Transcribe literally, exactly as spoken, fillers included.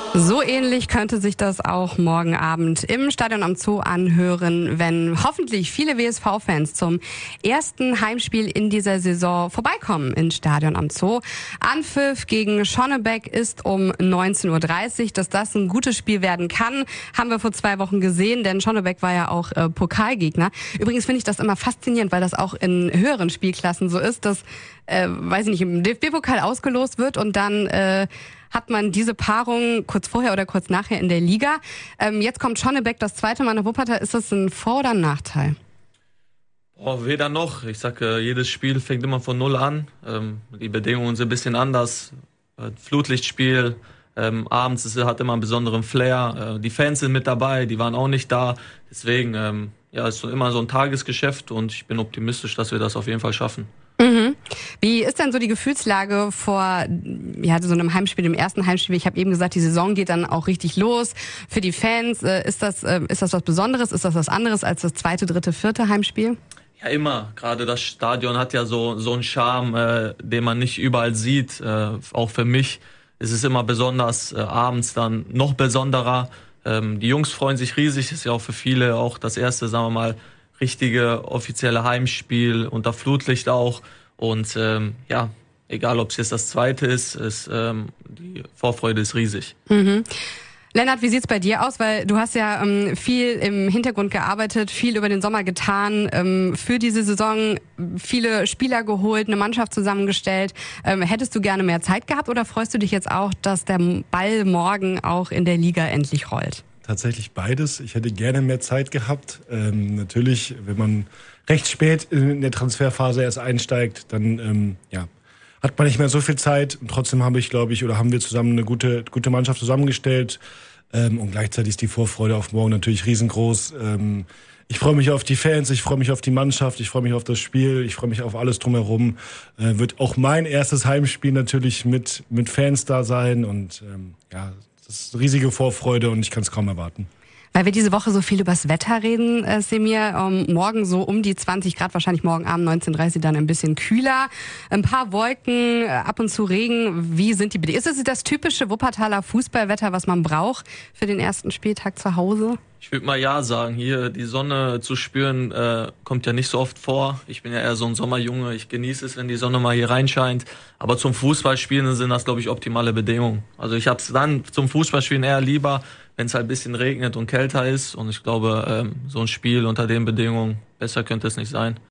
So ähnlich könnte sich das auch morgen Abend im Stadion am Zoo anhören, wenn hoffentlich viele W S V-Fans zum ersten Heimspiel in dieser Saison vorbeikommen ins Stadion am Zoo. Anpfiff gegen Schonnebeck ist um neunzehn Uhr dreißig. Dass das ein gutes Spiel werden kann, haben wir vor zwei Wochen gesehen, denn Schonnebeck war ja auch äh, Pokalgegner. Übrigens finde ich das immer faszinierend, weil das auch in höheren Spielklassen so ist, dass, äh, weiß ich nicht, im D F B-Pokal ausgelost wird und dann äh, hat man diese Paarung kurz vorher oder kurz nachher in der Liga. Ähm, jetzt kommt Schonnebeck das zweite Mal nach Wuppertal. Ist das ein Vor- oder ein Nachteil? Oh, weder noch. Ich sage, jedes Spiel fängt immer von Null an. Ähm, die Bedingungen sind ein bisschen anders. Äh, Flutlichtspiel, ähm, abends ist, hat immer einen besonderen Flair. Äh, die Fans sind mit dabei, die waren auch nicht da. Deswegen, ähm, ja, ist so immer so ein Tagesgeschäft und ich bin optimistisch, dass wir das auf jeden Fall schaffen. Mhm. Wie ist denn so die Gefühlslage vor ja, so einem Heimspiel, dem ersten Heimspiel? Ich habe eben gesagt, die Saison geht dann auch richtig los. Für die Fans, äh, ist das, äh, ist das was Besonderes? Ist das was anderes als das zweite, dritte, vierte Heimspiel? Ja, immer. Gerade das Stadion hat ja so, so einen Charme, äh, den man nicht überall sieht. Äh, auch für mich ist es immer besonders, äh, abends dann noch besonderer. Ähm, die Jungs freuen sich riesig, ist ja auch für viele auch das erste, sagen wir mal, richtige offizielle Heimspiel unter Flutlicht auch. Und ähm, ja, egal ob es jetzt das zweite ist, ist ähm, die Vorfreude ist riesig. Mhm. Lennart, wie sieht's bei dir aus? Weil du hast ja ähm, viel im Hintergrund gearbeitet, viel über den Sommer getan, ähm, für diese Saison viele Spieler geholt, eine Mannschaft zusammengestellt. Ähm, hättest du gerne mehr Zeit gehabt oder freust du dich jetzt auch, dass der Ball morgen auch in der Liga endlich rollt? Tatsächlich beides. Ich hätte gerne mehr Zeit gehabt. Ähm, natürlich, wenn man recht spät in der Transferphase erst einsteigt, dann ähm, ja, hat man nicht mehr so viel Zeit. Und trotzdem habe ich, glaube ich, oder haben wir zusammen eine gute, gute Mannschaft zusammengestellt. Ähm, und gleichzeitig ist die Vorfreude auf morgen natürlich riesengroß. Ähm, ich freue mich auf die Fans, ich freue mich auf die Mannschaft, ich freue mich auf das Spiel, ich freue mich auf alles drumherum. Äh, wird auch mein erstes Heimspiel natürlich mit, mit Fans da sein. Und ähm, ja, das ist eine riesige Vorfreude und ich kann es kaum erwarten. Weil wir diese Woche so viel übers Wetter reden, äh, Semir, ähm, morgen so um die zwanzig Grad, wahrscheinlich morgen Abend neunzehn Uhr dreißig dann ein bisschen kühler, ein paar Wolken, äh, ab und zu Regen. Wie sind die Bedingungen? Ist es das typische Wuppertaler Fußballwetter, was man braucht für den ersten Spieltag zu Hause? Ich würde mal ja sagen, hier die Sonne zu spüren, äh, kommt ja nicht so oft vor. Ich bin ja eher so ein Sommerjunge, ich genieße es, wenn die Sonne mal hier reinscheint. Aber zum Fußballspielen sind das, glaube ich, optimale Bedingungen. Also ich habe es dann zum Fußballspielen eher lieber, wenn es halt ein bisschen regnet und kälter ist. Und ich glaube, ähm, so ein Spiel unter den Bedingungen, besser könnte es nicht sein.